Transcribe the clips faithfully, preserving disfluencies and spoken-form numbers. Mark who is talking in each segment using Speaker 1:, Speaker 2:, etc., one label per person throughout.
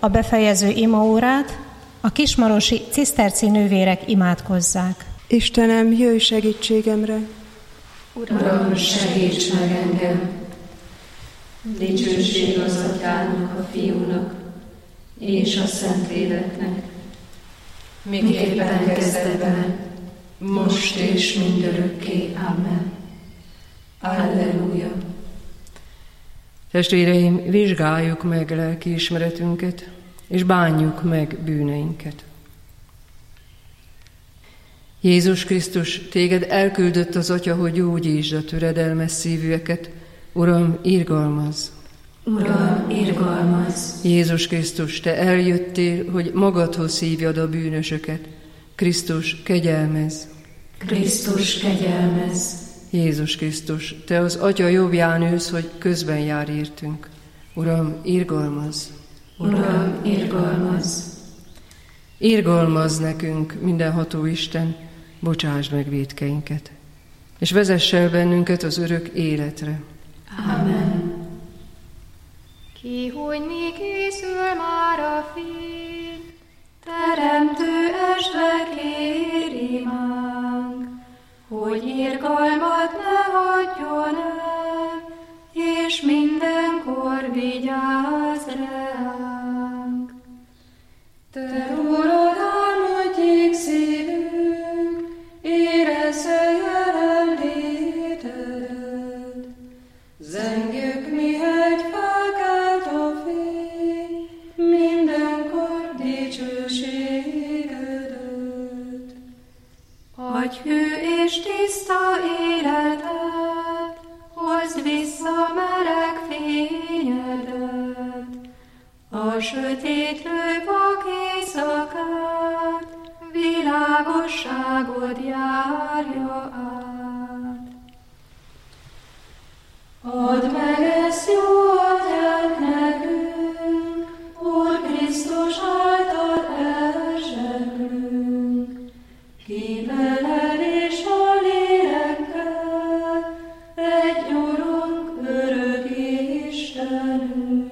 Speaker 1: a befejező imaórát a kismarosi ciszterci nővérek imádkozzák.
Speaker 2: Istenem, jöjj segítségemre!
Speaker 3: Uram, segíts meg engem! Dicsőség az Atyának, a Fiúnak és a Szentléleknek, miképpen kezdetben, most és mindörökké. Amen. Alleluja!
Speaker 4: Testvéreim, vizsgáljuk meg lelkiismeretünket, és bánjuk meg bűneinket. Jézus Krisztus, téged elküldött az Atya, hogy gyógyítsd a töredelmes szívűeket. Uram, irgalmazz!
Speaker 3: Uram, irgalmazz!
Speaker 4: Jézus Krisztus, te eljöttél, hogy magadhoz hívjad a bűnösöket. Krisztus, kegyelmezz!
Speaker 3: Krisztus, kegyelmezz!
Speaker 4: Jézus Krisztus, te az Atya jobbján ülsz, hogy közben jár értünk. Uram, irgalmazz!
Speaker 3: Uram, irgalmazz!
Speaker 4: Irgalmazz nekünk, mindenható Isten, bocsásd meg vétkeinket, és vezess el bennünket az örök életre.
Speaker 3: Amen.
Speaker 5: Ki, hogy mi készül már a fény,
Speaker 3: Teremtő esve kér imánk, hogy irgalmat ne hagyjon el, és mindenkor vigyázz ránk. Te rólad álmodjék szívünk, érezze jelenlétedet. Zengjük, mihegy felkelt a fény, mindenkor dicsőségedet. Adj hű és tiszta életet, hozd vissza meleg fényedet. A sötétlő vak éjszakát, világosságod járja át. Add meg ezt jó Atyánk nekünk, Úr Krisztus által elzseglünk. Ki veled és a lélekkel, egy Urunk, örök Istenünk.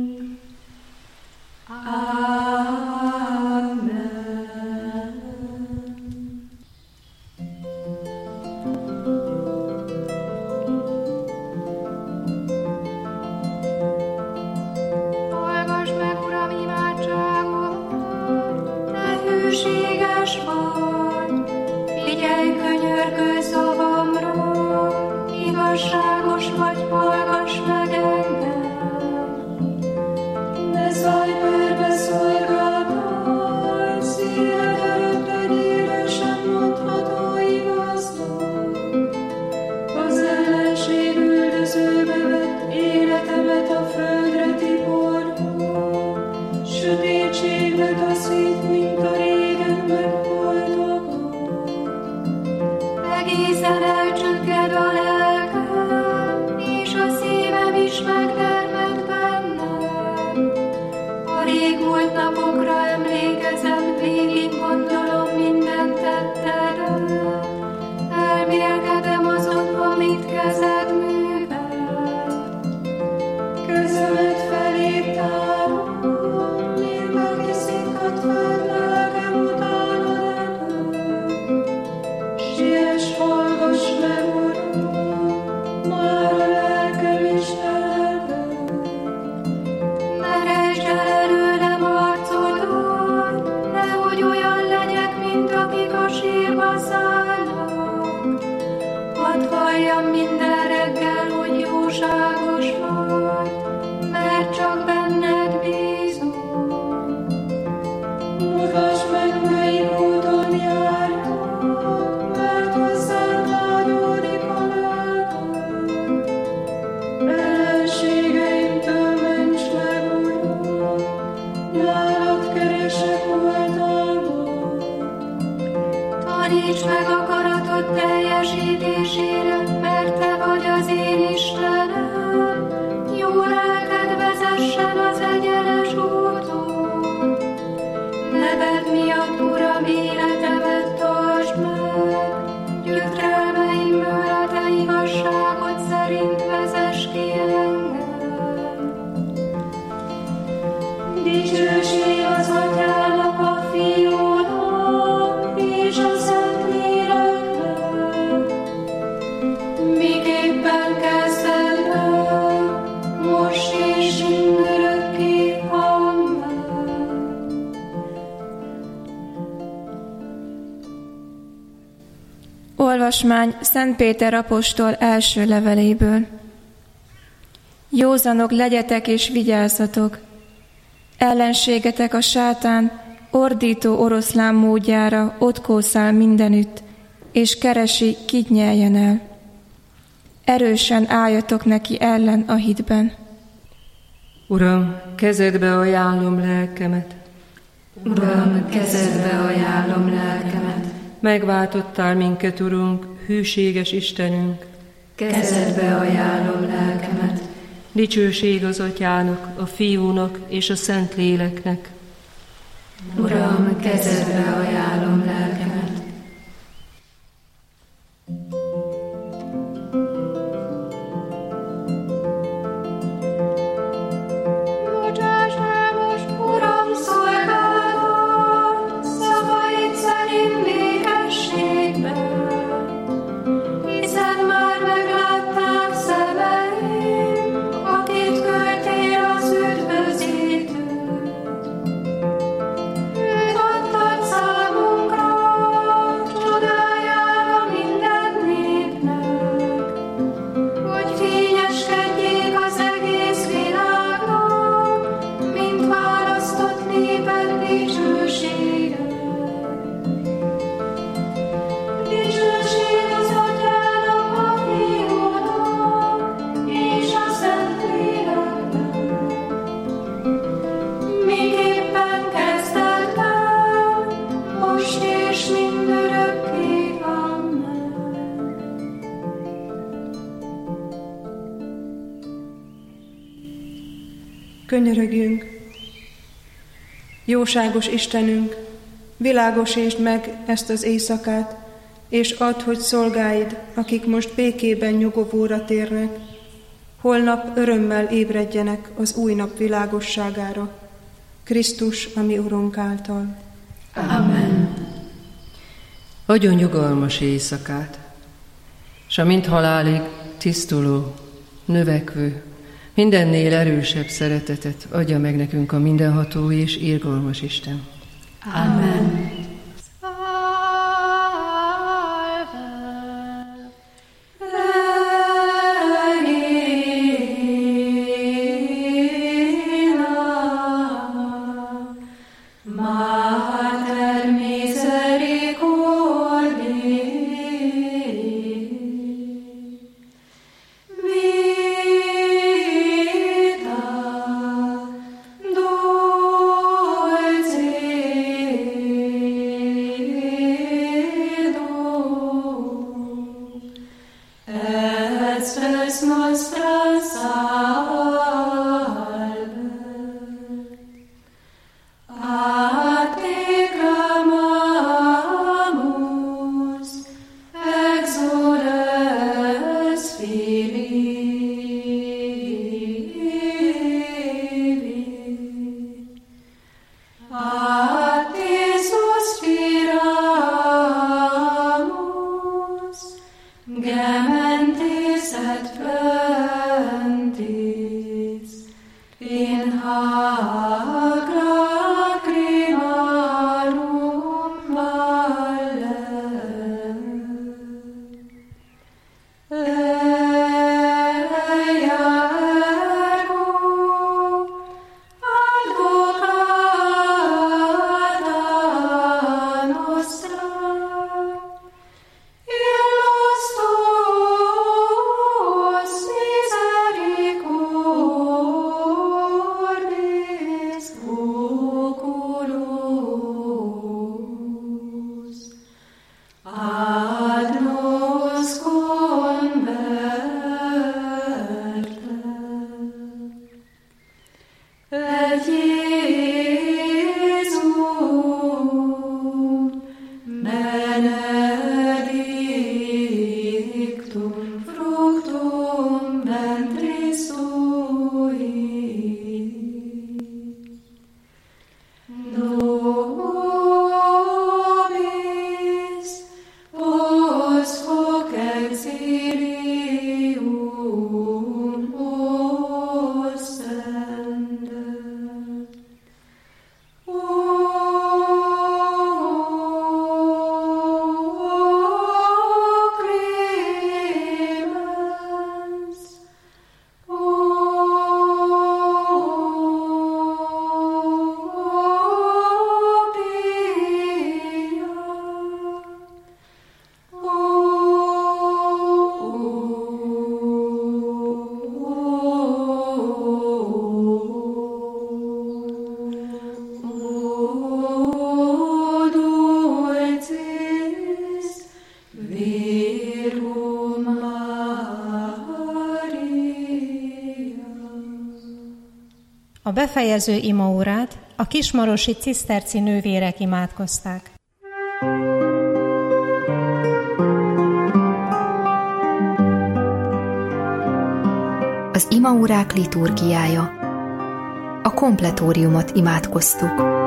Speaker 5: hallgass meg, Uram, imádságot, te hűséges vagy, figyelj könyörgő szavamra, igazságos vagy, hallgass meg engem.
Speaker 3: Ne szállj körbe szolgáltály, szíved előtt egy élősen mondható igaznak. Az ellenség üldözőbe vett életemet a földre tiporja, sötétségbe taszít, mint a régen megholtakon.
Speaker 5: Egészen elcsügged a lelkem, és a szívem is megdermed bennem. A rég volt napokra emlékezem, végig gondolom minden tettedet. Elmélkedem azon, amit kezed művelt.
Speaker 3: Kezemet felé tárom, mint aki szikkat fel, lelkem utánod elől. Siess, hallgass meg, Uram, már a lelkem is elvel.
Speaker 5: Ne rejtsd el előlem arcodat,
Speaker 3: Dicsőség az Atyának, a Fiúnak és a Szentléleknek, miképpen kezdetben, most és mindörökké. Amen.
Speaker 6: Olvasmány Szent Péter apostol első leveléből. Józanok legyetek és vigyázzatok! Ellenségetek a sátán ordító oroszlán módjára ott kószál mindenütt, és keresi, kit nyeljen el. Erősen álljatok neki ellen a hitben.
Speaker 4: Uram, kezedbe ajánlom lelkemet.
Speaker 5: Uram, kezedbe ajánlom lelkemet.
Speaker 4: Megváltottál minket, Urunk, hűséges Istenünk.
Speaker 5: Kezedbe ajánlom lelkemet.
Speaker 4: Dicsőség az Atyának, a Fiúnak és a Szentléleknek.
Speaker 5: Uram, kezedbe ajánlom lelkemet.
Speaker 3: Bocsáss el most, Uram, szolgálatot, szavaid szerint békességben, hiszen már meglátták szemeim, akit küldtél az üdvözítőt. Őt adtad számunkra, csodájára minden népnek, hogy fényeskedjék az egész világnak, mint választott néped dicsősége. Dicsőség az Atyának, a Fiúnak és a Szentléleknek, miképpen kezdetben, most és mindörökké. Amen.
Speaker 2: Könyörögjünk! Jóságos Istenünk, világosítsd meg ezt az éjszakát, és add, hogy szolgáid, akik most békében nyugovóra térnek, holnap örömmel ébredjenek az új nap világosságára, Krisztus, a mi Urunk által.
Speaker 5: Amen.
Speaker 4: Adjon nyugalmas éjszakát, s a mint halálig tisztuló, növekvő, mindennél erősebb szeretetet adja meg nekünk a mindenható és irgalmas Isten.
Speaker 5: Amen.
Speaker 3: Mater misericordiae, vita dulcis
Speaker 1: A befejező imaórát a kismarosi ciszterci nővérek imádkozták.
Speaker 7: Az imaórák liturgiája. A kompletóriumot imádkoztuk.